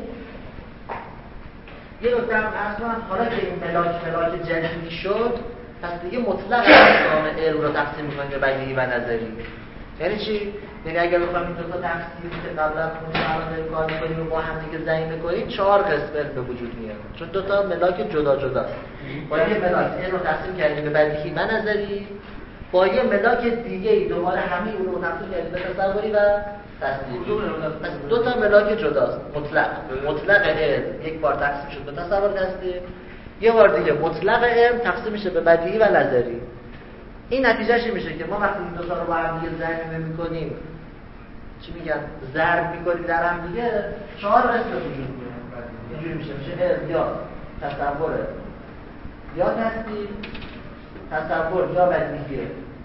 A: یه نکته هم اصلا حالا که این ملاک ملاک جدیدی شد پس دیگه مطلق اقسام علم رو تقسیم می‌کنیم به بدیهی و نظری یعنی چی؟ یعنی اگر بخوایم این دو تا تقسیم که قبلا خودمون الان کار می‌کنیم و با هم دیگه زنگ بکنیم چهار قسم علم به وجود میاد چون دو تا ملاک جدا جداست با یه ملاک علم رو تقسیم کردیم به بدیهی و نظری با یه ملاک دیگه‌ای دوباره همین اون رو تقسیم کردیم به تصوری و تصدیقی پس دو تا ملاک جداست مطلق مطلق علم یک بار تقسیم شد به تصور تصدیق یه بار دیگه مطلق علم تقسیم میشه به بدیهی و نظری این نتیجهش میشه که ما وقتی این دو تا رو با هم دیگه ضرب می‌کنیم چی میگن ضرب می‌کنیم در هم دیگه چهار قسم وجود میاد اینجوری میشه میشه علم یا تصور یا تصدیق تصور یا بدیهی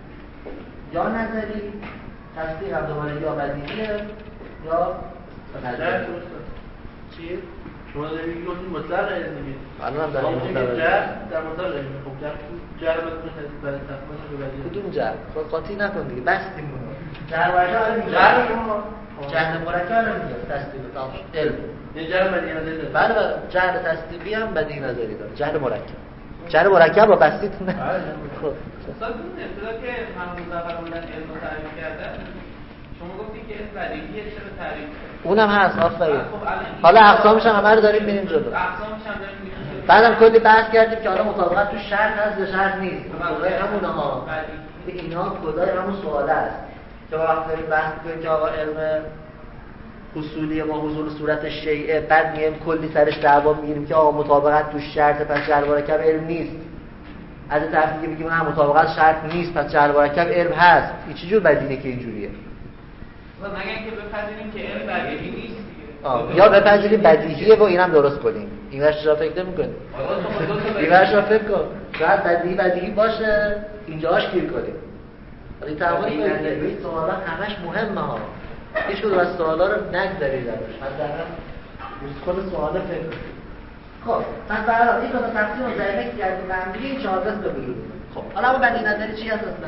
A: یا نظری تصدیق هم دوباره یا بدیهی یا نظری چی؟
F: شما دارید میگید مطلق علم میگید.
A: الان در این مطلق
F: در مطلق علم خب جر جر بکنید برای تفاوت رو بدید.
A: کدوم جر؟ خب قاطی نکن دیگه بستیم اون. جر واژه رو میگه. جر جر مرکب رو میگه تصدیق تام علم.
F: یه جر بدیهی نظری داره.
A: بله بله جر تصدیقی هم بدیهی نظری داره. جر مرکب. جر مرکب با بستید نه.
B: خب اصلا اون ابتدا که محمود ظفر موندن علم رو تعریف کرده شما گفتید که علم بدیهیه چرا تعریف
A: اونم هست آفرین حالا اقسامش هم همه رو داریم میریم جلو
B: اقسامش هم داریم میریم
A: بعدم کلی بحث کردیم که حالا مطابقت تو شرط هست یا شرط نیست کدای همونه ها به اینها کدای همون سواله است که وقت داریم بحث کنیم که آقا علم اصولی ما حضور صورت شیعه بعد میایم کلی سرش دعوا میگیریم که آقا مطابقت تو شرط پس جر مرکب علم نیست از این طرف دیگه میگیم نه مطابقت شرط نیست پس جر مرکب علم هست این چه جور بدیهیه که اینجوریه
B: مگر اینکه بپذیریم که علم بدیهی نیست
A: آه. یا بپذیریم بدیهیه و اینم درست کنیم این ورش را فکر نمی‌کنیم این ورش را فکر کن شاید بدیهی بدیهی باشه اینجاش گیر کنیم ولی تعامل این سوالا همش مهمه ها هیچ کدوم از سوالا رو نگذارید ازش حداقل خود سوالا فکر کنید خب پس برای این دو تا تقسیم رو ضریب کردیم به هم دیگه این چهار قسم به وجود میاد خب حالا اون بدیهی نظری چی هست اصلا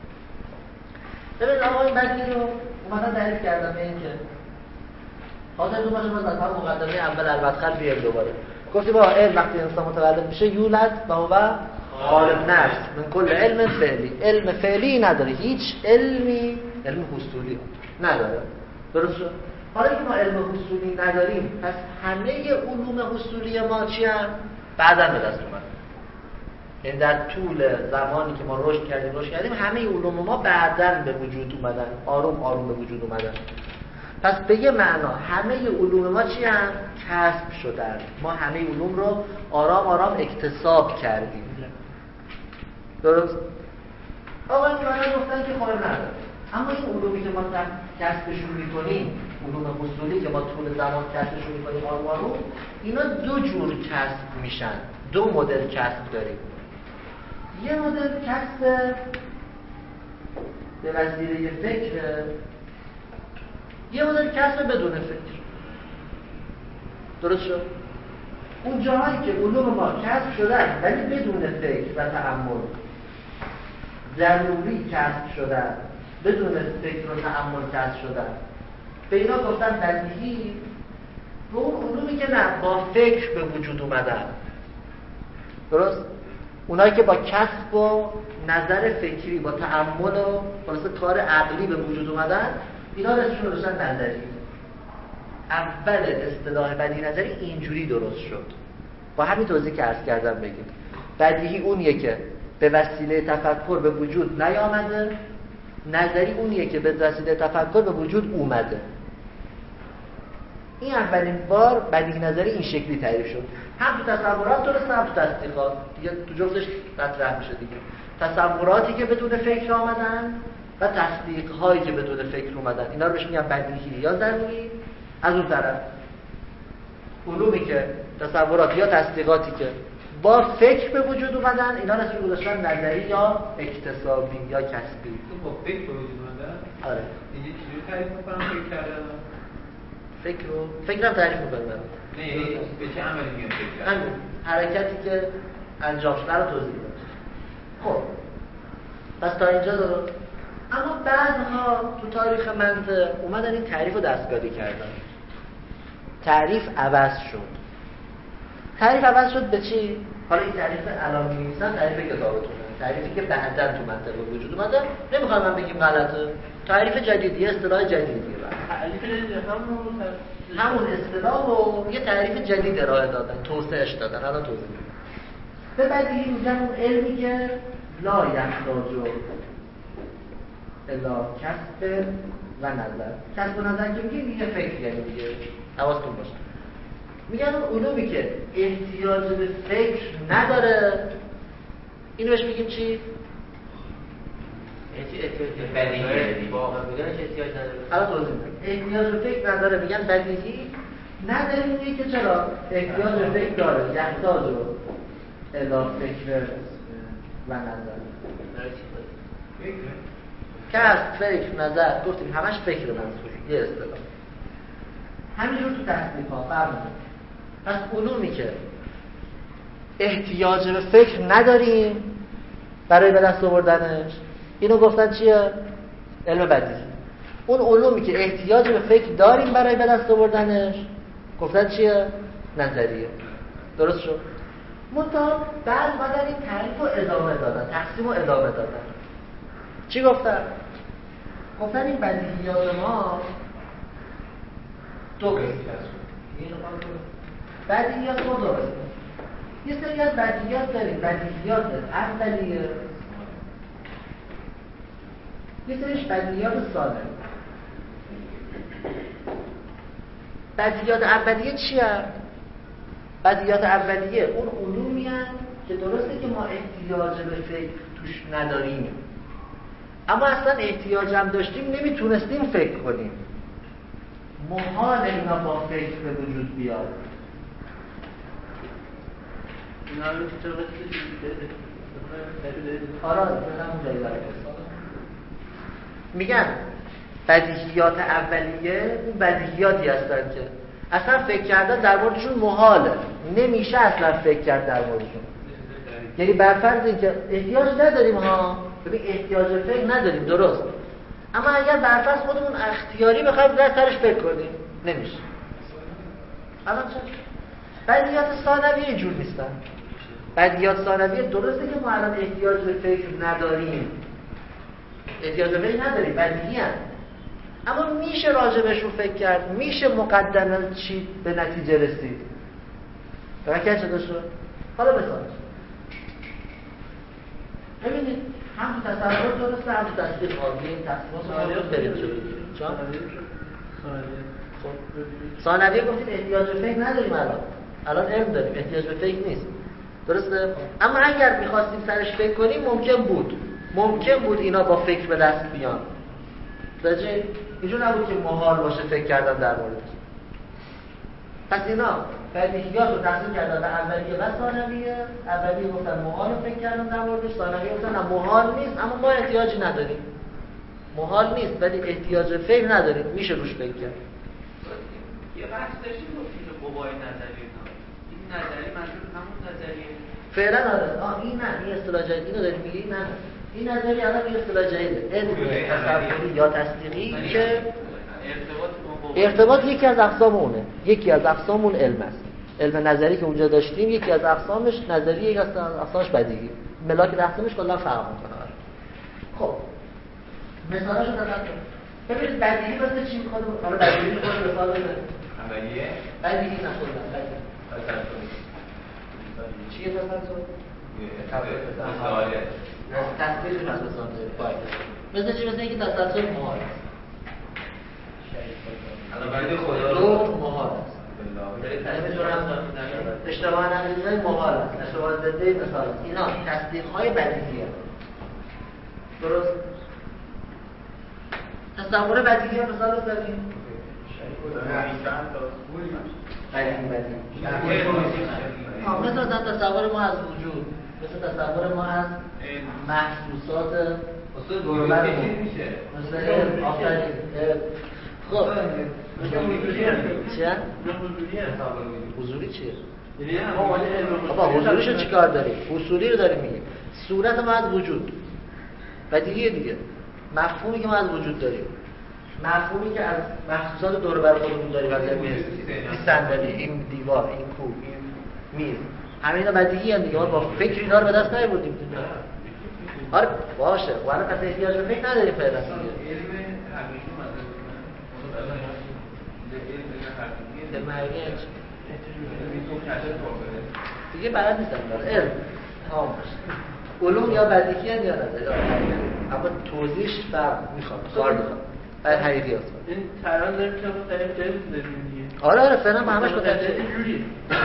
A: ببین آقا این بدیهی رو اومدن تعریف کردم به این که حاضر باشه باز از مقدمه اول البتخل بیایم دوباره گفتیم با علم وقتی انسان متولد میشه یولد و هو خالق نفس من کل علم فعلی علم فعلی نداره هیچ علمی علم حصولی نداره درست شد حالا که ما علم حصولی نداریم پس همه علوم حصولی ما چی هم بعداً به دست اومد این در طول زمانی که ما رشد کردیم رشد کردیم همه علوم ما بعداً به وجود اومدن آروم آروم به وجود اومدن پس به یه معنا همه علوم ما چی هم کسب شدن ما همه علوم رو آرام آرام اکتساب کردیم درست؟ آقا این معنا گفتن که خواهر نداره اما این علومی که ما کسبشون میکنیم علوم حصولی که ما طول زمان کسبشون میکنیم آروم آروم اینا دو جور کسب میشن دو مدل کسب داریم. یه مدل کسب به وسیله فکر، یه مدل کسب بدون فکر. درست شد؟ اون جاهایی که علوم ما کسب شدن ولی بدون فکر و تأمل، ضروری کسب شدن بدون فکر و تأمل کسب شدن، به اینا گفتن بدیهی. و اون علومی که نه با فکر به وجود اومدن، درست؟ اونایی که با کسب و نظر فکری، با تأمل و خلاصه کار عقلی به وجود اومدن، اینا رسشون رسن نظری. اول اصطلاح بدیهی نظری اینجوری درست شد، با همین توضیح که عرض کردم بگیم. بدیهی اونیه که به وسیله تفکر به وجود نیامده، نظری اونیه که به وسیله تفکر به وجود اومده. این اولین بار بدیهی نظری این شکلی تعریف شد. هم تو تصورات درست، هم تو تصدیقات. دیگه تو جزش مطرح میشه دیگه. تصوراتی که بدون فکر آمدن و تصدیق‌هایی که بدون فکر اومدن، اینا رو بهش میگن بدیهی یا ضروری. از اون طرف علومی که تصورات یا تصدیقاتی که با فکر به وجود اومدن، اینا رو اسمش گذاشتن نظری یا اکتسابی یا کسبی.
D: با فکر به وجود اومدن؟
A: آره.
D: دیگه چجوری تعریف می‌کنم فکر کردن؟
A: فکر رو فکرم تعریف می‌کنم.
D: نه یعنی به چه عملی میگم فکر کردن؟
A: همین حرکتی که انجام شده رو توضیح بده. خب پس تا اینجا درست. اما بعدها تو تاریخ منطق اومدن این تعریف رو دستکاری کردن. تعریف عوض شد. تعریف عوض شد به چی؟ حالا این تعریف الان می‌نویسن تعریف کتابتونه. تعریفی که بعداً تو منطق به وجود اومده. نمی‌خوام من بگیم غلطه. تعریف جدیدی، اصطلاح جدیدیه.
B: تعریف جدید همون
A: همون اصطلاح رو یه تعریف جدید ارائه دادن، توسعه‌اش دادن. الان توضیح میدم. به بدیهی میگن اون علمی که لا یحتاج الا کسب و نظر. کسب و نظر که میگه یه فکر، یعنی دیگه حواستون باشه. میگن اون علومی که احتیاج به فکر نداره، اینو بهش میگیم چی؟
F: بدیهی. با میگن احتیاج نداره.
A: الان توضیح میدم. احتیاج به فکر نداره میگن بدیهی. نداره میگه که چرا؟ احتیاج به فکر داره، یحتاج الا فکر و نظر. کسب، فکر، نظر، گفتیم همش فکر منظور، یه اصطلاح. همینجور تو تصدیق‌ها فرمونه. پس علومی که احتیاج به فکر نداریم برای به دست آوردنش، اینو گفتن چیه؟ علم بدیهی. اون علومی که احتیاج به فکر داریم برای به دست آوردنش، گفتن چیه؟ نظریه. درست شد؟ منتها بعد بعد این تعریف رو ادامه دادن، تقسیم رو ادامه دادن. چی گفتن؟ گفتن این بدیهیات ما دو قسم. بدیهیات ما دو قسم. یه سری از بدیهیات داریم، بدیهیات اولیه، یه سریش بدیهیات ثانویه. بدیهیات اولیه چیه؟ بدیهیات اولیه اون علومی هست که درسته که ما احتیاج به فکر توش نداریم، اما اصلا احتیاج هم داشتیم نمیتونستیم فکر کنیم. محال اینا با فکر به وجود بیاد.
B: اینا رو که چرا
A: آره بدم جایی برای میگن بدیهیات اولیه اون بدیهیاتی هستن که اصلا فکر کردن در موردشون محاله، نمیشه اصلا فکر کرد در موردشون. یعنی برفرض این که احتیاج نداریم ها، ببین احتیاج به فکر نداریم درست، اما اگر برفرض خودمون اختیاری بخوایم در سرش فکر کنیم نمیشه. الان چه؟ بدیهیات ثانویه اینجور نیستن. بدیهیات ثانویه درسته که ما الان احتیاج به فکر نداریم، احتیاج به فکر نداریم، بدیهی هست، اما میشه راجبشون فکر کرد، میشه مقدماً چی به نتیجه رسید. درکت شده شد؟ حالا بسازش ببینید هم تو تصور درسته هم تو تصدیق آگه این تصمیم رو بریم جلو. چون ثانویه گفتیم احتیاج به فکر نداریم، الان الان علم داریم، احتیاج به فکر نیست، درسته؟ اما اگر میخواستیم سرش فکر کنیم ممکن بود ممکن بود اینا با فکر به دست بیان. درسته؟ اینجور نبود که محال باشه فکر کردن در موردش. پس اینا بدیهیات رو تقسیم کردن به اولیه و ثانویه. اولیه گفتن محال فکر کردن در موردش، ثانویه گفتن نه محال نیست اما ما احتیاجی نداریم. محال نیست ولی احتیاج فکر نداریم، میشه روش فکر کرد.
B: یه بحث داشتیم گفتیم که قوای نظری این نظری منظور همون نظریه
A: فعلا آره. آه این نه این اصطلاح جدید اینو داریم میگی؟ نه این نظری الان یه اصطلاح جدیده، علم تصوری یا تصدیقی که
B: ارتباط با
A: ارتباط یکی از اقسام اونه، یکی از اقسام اون علم است. علم نظری که اونجا داشتیم یکی از اقسامش نظری، یکی از اقسامش بدیهی. ملاک تقسیمش کلا فرق میکنه. خب مثالاشو تذکر ببینید بدیهی واسه چی میخواد؟ حالا بدیهی خود مثال بده.
D: اولیه
A: بدیهی نخواد بدیهی. چیه تسلسل؟ تصدیق تسلسل باید. مثل چی؟ مثل اینکه تسلسل محال است.
F: الان خدا
A: دو محال است. اشتباه نمی‌دونی محال است. اشتباه زده مثال است. اینا تصدیق‌های بدیهیه. درست؟ تصور بدیهی مثال بزنیم. بدیهی بدیهی. آه مثل تصور ما از وجود، مثل تصور ما از محسوسات
F: اصلا دور و برمون
A: مثل آفرین. خب چیه؟ حضوری چیه؟ بابا حضوریشو چیکار داریم؟ اصولی رو داریم میگیم. صورت ما از وجود بدیهیه دیگه. مفهومی که ما از وجود داریم، مفهومی که از محسوسات دور و بر خودمون داریم، از این صندلی، این دیوار، این کوه، این میز، همه اینا بدیهی ان دیگه. ما با فکر اینا رو به دست نیاوردیم. آره باشه، ولی پس احتیاج به فکر نداریم فعلا.
D: علم حقیقی
A: علم حقیقی دیگه بلد نیستم داره علم تمام علوم یا بدیهی ان یا نداره، اما توضیحش فرق میخواد، کار میخواد. برای حقیقی هست
D: این تران داریم که با طریق جدید داریم دیگه.
A: آره آره فعلا ما همش با طریق
D: اینجوریه.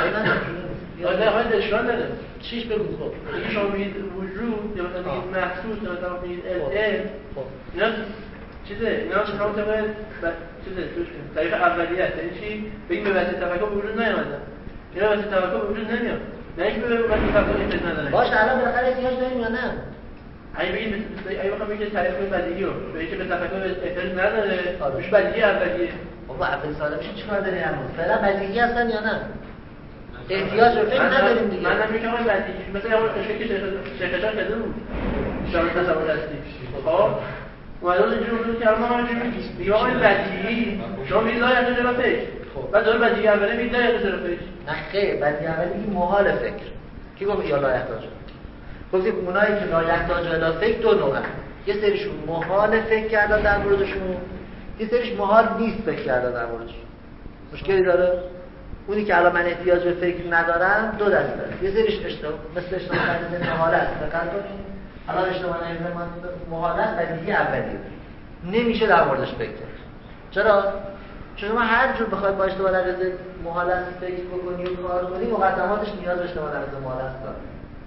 D: آره حالا نشان داره.
A: چیش بگو خب.
D: اگه شما میگید وجود یا مثلا میگید محسوس یا مثلا میگید علم، اینا چیزه، اینا شما طبق چیزه توش طریق اولیه است. یعنی چی؟ بگیم به واسطه تفکر به وجود نیومدن. اینا واسطه تفکر به وجود نمیاد. نه اینکه به واسطه تفکر احتیاج نداره.
A: باشه الان بالاخره احتیاج داریم یا نه؟
D: اگه بگید اگه بخوام بگید تعریف بدیهی رو به اینکه به تفکر احتیاج نداره، میشه بدیهی اولیه.
A: بابا اول ساله میشه چیکار داری هنوز؟ فعلا بدیهی هستن یا نه؟ احتیاج رو فکر نداریم دیگه.
D: من نمیگم بدیهی، مثلا اون شکلی شرکت‌ها کرده بود. شامل تصور هستی. خب اومدن اینجوری که الان ما اینجوری میگیم میگم این بدیهی شما میگید لا یحتاج الی فکر. بعد دور بدیهی اولی میگید لا یحتاج الی فکر.
A: نه خیر، بدیهی اولی میگیم محال فکر. کی گفت یا لا یحتاج؟ گفتیم اونایی که لا یحتاج الی فکر دو نوعن. یه سریشون محال فکر کردن در موردشون، یه سریش محال نیست فکر کردن در موردشون. مشکلی داره؟ اونی که الان من احتیاج به فکر ندارم دو دسته است. یه سریش اشتباه مثل اشتباه نظر محال است. دقت کنید. الان اشتباه نظر محال است بدیهی اولیه. نمیشه در موردش فکر کرد. چرا؟ چون ما هر جور بخواید با اشتباه نظر محال است فکر بکنی و کار کنی مقدماتش نیاز به اشتباه نظر محال است داره.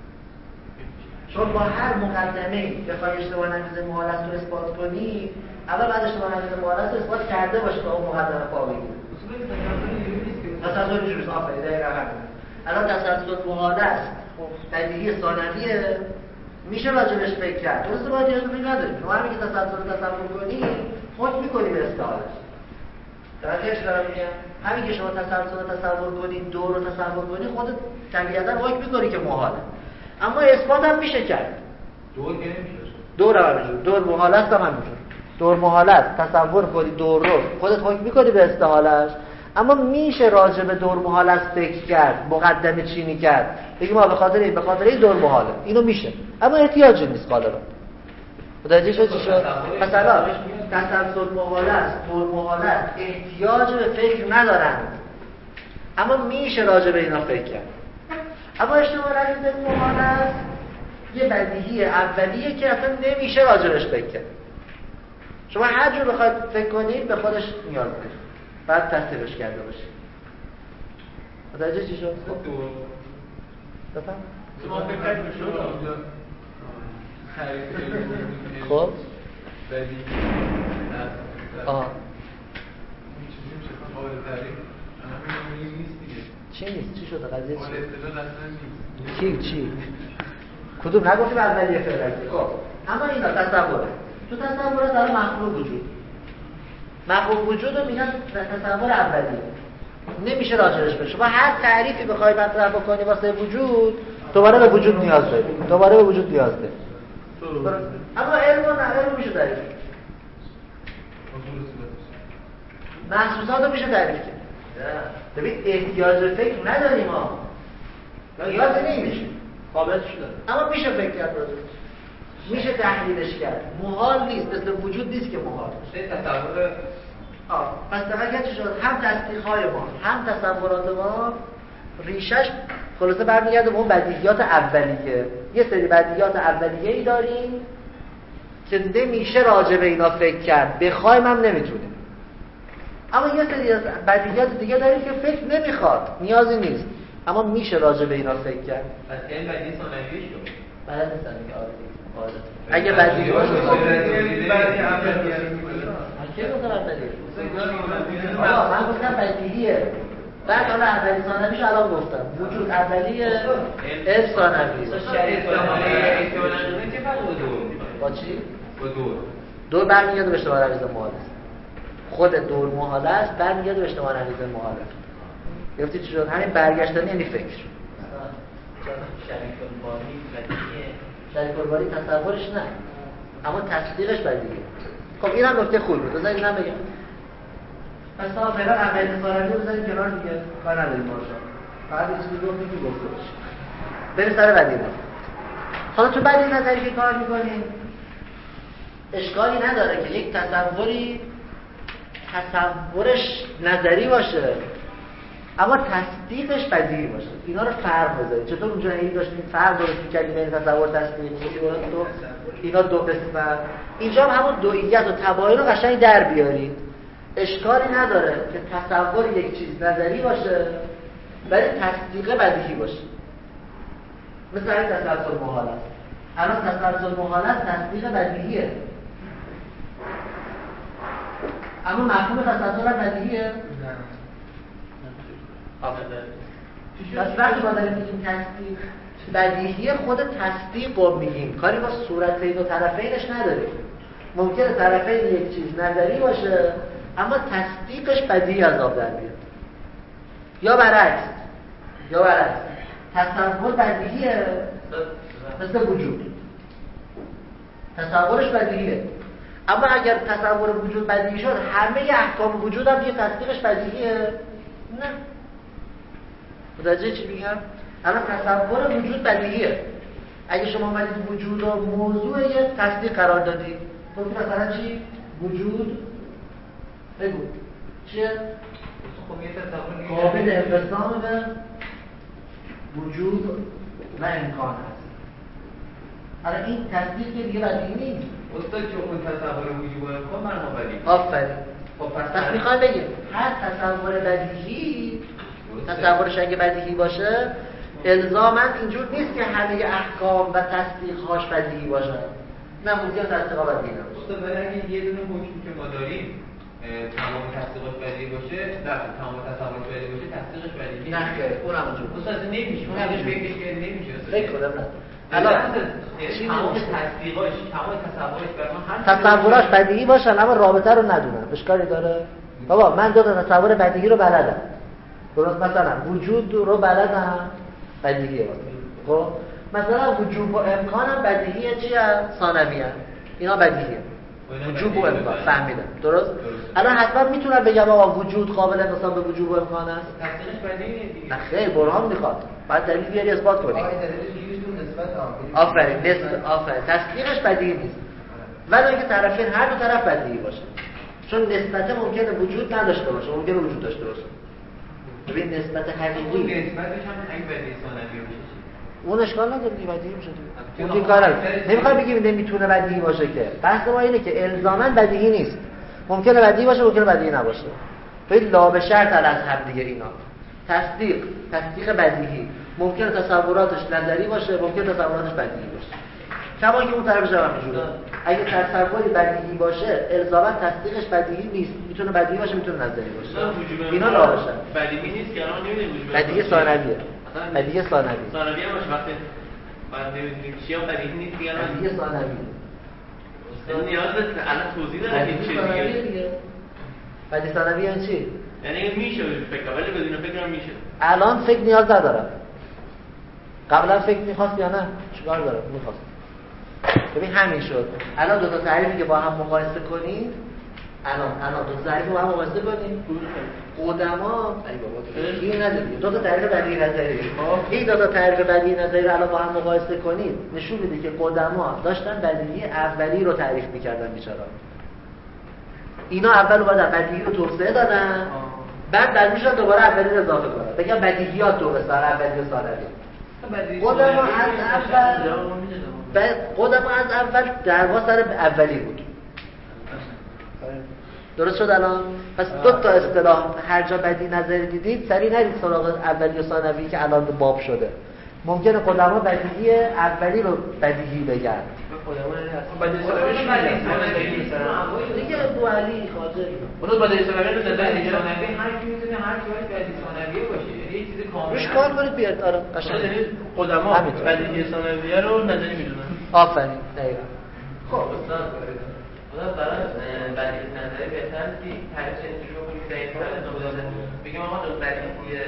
A: چون با هر مقدمه‌ای بخوای اشتباه نظر محال است رو اثبات کنی، اول بعد اشتباه نظر محال است رو اثبات کرده باشه تا اون مقدمه پا بگیره. تسلسل جوز آفرین دقیقا همین. الان تسلسل محال است بدیهی ثانویه، میشه راجبش فکر کرد. درسته باید یاد فکر نداریم. شما همین که تسلسل تصور کنی حکم میکنی به استعارش. درکش دارم میگم همین که شما تسلسل تصور کنی، دور رو تصور کنی، خودت طبیعتا حکم میکنی که محاله. اما اثبات هم میشه کرد.
D: دور که نمیشه.
A: دور هم همینجور. دور محال است هم همینجور. دور محال است. تصور کنی دور رو خودت حکم میکنی به استعارش. اما میشه راجع به دور محال است فکر کرد، مقدمه چینی کرد. بگیم ما به خاطر این به خاطر این دور محاله. اینو میشه. اما احتیاجی نیست غالبا. متوجه شد چی شد؟ مثلا تسلسل محال است، دور محال است، احتیاج به فکر ندارند. اما میشه راجع به اینا فکر کرد. اما اشتباه نظر محال است یه بدیهی اولیه که اصلا نمیشه راجعش فکر کرد. شما هر جور بخواید فکر کنید به خودش نیاز داره. بعد تصدیقش کرده باشید. متوجه چی شد؟
D: خب دو
A: بفهم؟
D: ما فکر کردیم شد اونجا
A: خب
D: بدیهی
A: آه
D: این چیزی میشه قابل تعریف همین نیست
A: چی نیست؟ چی شده قضیه چی؟
D: استدلال اصلا نیست.
A: چی چی؟ کدوم نگفتیم اولیه فعلا. خب اما اینا تصوره. تو تصور داره مخلوق وجود. مخلوق وجود رو میگن تصور اولیه. نمیشه راجعش بشه. شما هر تعریفی بخوای مطرح بکنی واسه وجود، دوباره به وجود نیاز داری. دوباره به وجود نیاز داری. اما علم و نه علم میشه تعریف. محسوسات رو میشه تعریف کرد. ببین احتیاج به فکر نداریم ها. نیاز نمیشه. قابلش داره. اما میشه فکر کرد راجعش. میشه تحلیلش کرد. محال نیست، مثل وجود نیست که محال باشه.
F: تصور
A: آه پس دقیقاً چی شد؟ هم تصدیق‌های ما، هم تصورات ما ریشش خلاصه برمیگرده به اون بدیهیات اولیه. یه سری بدیهیات اولیه‌ای داریم که نمیشه راجع به اینا فکر کرد. بخوایم هم نمیتونیم. اما یه سری از بدیهیات دیگه داریم که فکر نمیخواد، نیازی نیست. اما میشه راجع به اینا فکر کرد.
F: پس این بدیهی ثانویه شد.
A: بلد نیستم که آره. اگه بدیهی باشه
D: بدیهی اولیه.
A: چه گفتم اولیه؟ آه من گفتم بدیهیه. بعد حالا اولی ثانویش الان گفتم. وجود اولیه، علم ثانویه. با چی؟
F: با دور.
A: دور برمیگرده به اشتباه رویز محال است. خود دور محال است، برمیگرده به اشتباه رویز محال است. گفتی چی شد؟ همین برگشتن یعنی فکر.
F: شریک الباری بدیهیه.
A: شریک الباری تصورش نه. اما تصدیقش بدیهیه. خب اینم نکته خوبی بود. بذارید اینم بگم. پس تا فعلا اولی ثانویه رو بذاریم کنار دیگه. کار نداریم باشه. بعد یه چیزی گفتیم که گفته باشه. بریم سر بدیهی. حالا تو بدیهی نظری که کار می‌کنیم اشکالی نداره که یک تصوری تصورش نظری باشه اما تصدیقش بدیهی باشه. اینا رو فرق بذارید. چطور اونجا این داشتیم فرق درست می‌کردیم بین تصور تصدیق تو اینا دو قسمت. اینجا هم همون دوئیت و تباین رو قشنگ در بیارید. اشکالی نداره که تصور یک چیز نظری باشه ولی تصدیق بدیهی باشه. مثل این تسلسل محال است. الان تسلسل محال است تصدیق بدیهیه. اما مفهوم تسلسل هم بدیهیه؟ پس وقتی ما داریم میگیم تصدیق بدیهیه، خود تصدیق رو میگیم. کاری با صورتین و طرفینش نداریم. ممکنه طرفین یک چیز نظری باشه اما تصدیقش بدیهی از آب در بیاد. یا برعکس. یا برعکس. تصور بدیهیه مثل وجود. تصورش بدیهیه. اما اگر تصور وجود بدیهی شد، همه احکام وجود هم دیگه تصدیقش بدیهیه؟ نه. متوجه چی میگم؟ الان تصور وجود بدیهیه. اگه شما اومدید وجود رو موضوع یه تصدیق قرار دادید، گفتید مثلا چی؟ وجود بگو چیه؟
F: خب یه تصور
A: قابل انقسام به وجود و امکان هست. حالا این تصدیق دیگه بدیهی نیست.
F: استاد که اون تصور وجود و امکان مرنا بدیهی.
A: آفرین.
F: خب پس
A: پس میخوام بگیم هر تصور بدیهی تصورش اگه بدیهی باشه الزاماً اینجور نیست که همه احکام و تصدیق‌هاش بدیهی باشه. نه ممکنه تصدیق‌ها بدیهی نباشه.
F: استاد ولی اگه یه دونه حکمی که ما داریم تمام تصدیقش بدیهی باشه، در تمام تصورش بدیهی باشه، تصدیقش بدیهی
A: نه خیر، اونم اونجور.
F: استاد نمیشه. اون همش فکرش که نمیشه.
A: فکر کنم نه.
F: الان تمام تصدیقاش، تمام تصورش برام هر
A: تصوراش بدیهی باشن اما رابطه رو ندونن. اشکالی داره؟ بابا من دو تا تصور بدیهی رو بلدم. درست مثلا وجود رو بلدم بدیهیه. خب مثلا وجود و امکان هم بدیهیه چیه؟ ثانویه. اینا بدیهیه. وجود و امکان فهمیدم. درست؟ الان حتما میتونم بگم آقا وجود قابل انقسام به وجود و امکان است.
F: تصدیقش بدیهیه دیگه.
A: نه خیر برهان میخواد. بعد دلیل بیاری اثبات کنی. آفرین نسبت آفرین تصدیقش بدیهی نیست. ولی اگه طرفین هر دو طرف بدیهی باشه. چون نسبت ممکنه وجود نداشته باشه، ممکنه وجود داشته باشه. ببین نسبت حقیقی
F: نسبتش هم اگه بدیهی ثانویه باشه.
A: اون اشکال نداره دیگه بدیهی میشه دیگه. اون کارا نمیخوام بگیم نمیتونه بدیهی باشه که. بحث ما اینه که الزاما بدیهی نیست. ممکنه بدیهی باشه، ممکنه بدیهی نباشه. ببین لا به شرط از هم دیگه اینا. تصدیق، تصدیق بدیهی. ممکنه تصوراتش نظری باشه، ممکنه تصوراتش بدیهی باشه. کما که اون طرفش هم اینجوره. اگه تصوری بدیهی باشه الزاما تصدیقش بدیهی نیست، میتونه بدیهی باشه میتونه نظری باشه. اینا لاغشن
B: بدیهی نیست که الان نمیدونیم وجود
A: بدیهی ثانویه. بدیهی ثانوی
B: ثانوی هم باشه وقتی بعد نمیدونیم چیا بدیهی نیست دیگه.
A: بدیهی ثانوی
B: نیاز الان توضیح داره که چه دیگه.
A: بدیهی ثانوی یعنی چی؟
B: یعنی میشه فکر ولی بدون فکر هم میشه.
A: الان فکر نیاز ندارم. قبلا فکر می‌خواست یا نه؟ چیکار داره؟ می‌خواست. ببین همین شد. الان دو تا تعریفی که با هم مقایسه کنید، الان الان دو تا تعریف با هم مقایسه کنید. قدما ای بابا این نداره. دو تا تعریف بدیهی نظری. این دو تا تعریف بدیهی نظری رو الان با هم مقایسه کنید، نشون میده که قدما داشتن بدیهی اولی رو تعریف می‌کردن بیچارا. اینا اول باید بدیهی رو توسعه دادن، بعد بعدش رو دوباره اولی رو اضافه کنن. بگم بدیهیات تو بسار اولی و ثانوی. قدما از اول بعد قدما از اول دروا سر اولی بود. درست شد الان؟ پس دو تا اصطلاح هر جا بدیهی نظری دیدید سری نرید سراغ اولی و ثانوی که الان باب شده. ممکنه قدما بدیهی اولی رو بدیهی بگن.
D: بدیهی ثانوی
A: دیگه ابو علی خاطر
F: اون بدیهی ثانوی رو زده دیگه ثانوی هر کی میتونه هر جایی بدیهی ثانوی باشه. یعنی یه چیز کاملا
A: روش کار کنید بیاد. آره قشنگ.
B: یعنی قدما بدیهی ثانوی رو نظری میدونن.
A: آفرین دقیقاً.
F: خب استاد خدا برای بدیهی نظری بهتر که تعریف چنین رو کنیم در این حالت بگیم آقا بدیهی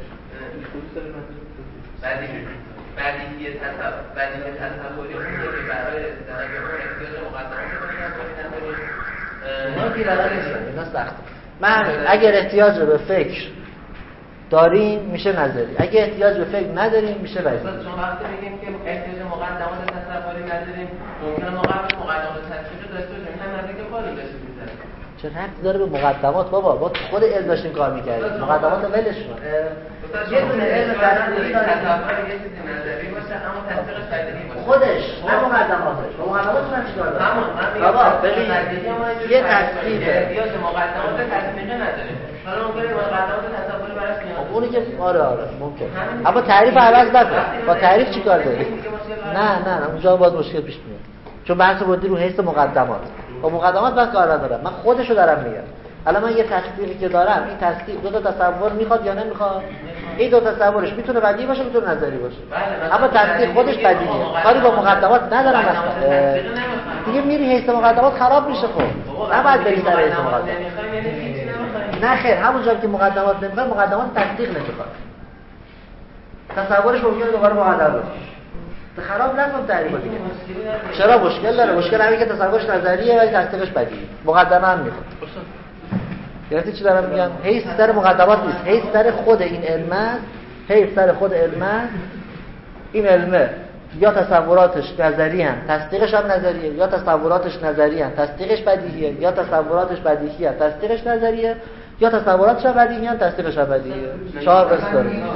F: بدیهی بدیهی تصور بدیهی تصوری اونه که برای درجه‌های احتیاج مقدمات کنید
A: اینا که بلد نیستن، اینا سخته. من اگر احتیاج به فکر داریم میشه نظری، اگه احتیاج به فکر نداریم میشه بدیهی.
F: چون وقتی میگیم که احتیاج مقدمات تصوری نداریم ممکنه ما قبل مقدمات تصویری داشته باشیم هم نزدیک خالص داشته باشیم.
A: چه ربطی داره به مقدمات بابا؟ ما خود علم داشتیم کار می‌کردیم. مقدمات ولش کن.
F: یه دونه علم تصوری داره تصور یه چیزی نظری باشه اما تصدیقش بدیهی باشه.
A: خودش نه مقدماتش. مقدماتش من چیکار دارم؟
F: همون من میگم
A: بابا ببین یه تصدیق
F: احتیاج مقدمات تصدیقی نداریم. حالا ممکنه مقدمات تصوری براش نیاز.
A: اونی که آره آره ممکن. اما تعریف عوض نکن. با تعریف چیکار داری؟ نه نه نه اونجا باید مشکل پیش میاد. چون بحث بودی رو حیث مقدمات. با مقدمات بس کار ندارم. من خودشو دارم میگم. الان من یه تصدیقی که دارم، این تصدیق دو تا تصور میخواد یا نمیخواد؟ این دو تصورش میتونه بدیهی باشه، میتونه نظری باشه. اما تصدیق خودش بدیهیه. کاری با مقدمات ندارم اصلا. دیگه میری حیث مقدمات خراب میشه خب. نباید بری سر حیث مقدمات. نه خیر، همونجا که مقدمات نمیخواد، مقدمات تصدیق نمیخواد. تصورش ممکنه دوباره مقدمات باشه. خراب نکن تعریف دیگه. چرا مشکل داره؟ مشکل همین که تصورش نظریه ولی تصدیقش بدیهیه. مقدمه هم میخواد. یعنی چی دارم میگم؟ حیث در مقدمات نیست، حیث در خود این علم، حیث در خود علم، این علم یا تصوراتش نظری ان، تصدیقش هم نظریه، یا تصوراتش نظری ان، تصدیقش بدیهیه، یا تصوراتش بدیهیه، تصدیقش نظریه، یا تصوراتش هم بدیهیه، تصدیقش هم بدیهیه. چهار قسم داره.
F: تصدیق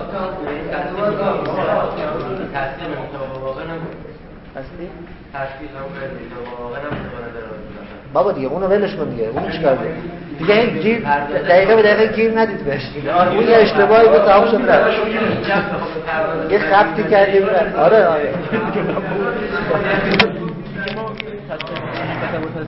F: متواقع نمیشه.
A: تصدیق
F: تصدیق هم متواقع نمیشه.
A: بابا دیگه اونو ولش کن دیگه. اون چیکار داره؟ دیگه این گیر دقیقه به دقیقه گیر ندید بهش. اون یه اشتباهی به تمام شد رفت. یه خبطی کردیم. آره آره.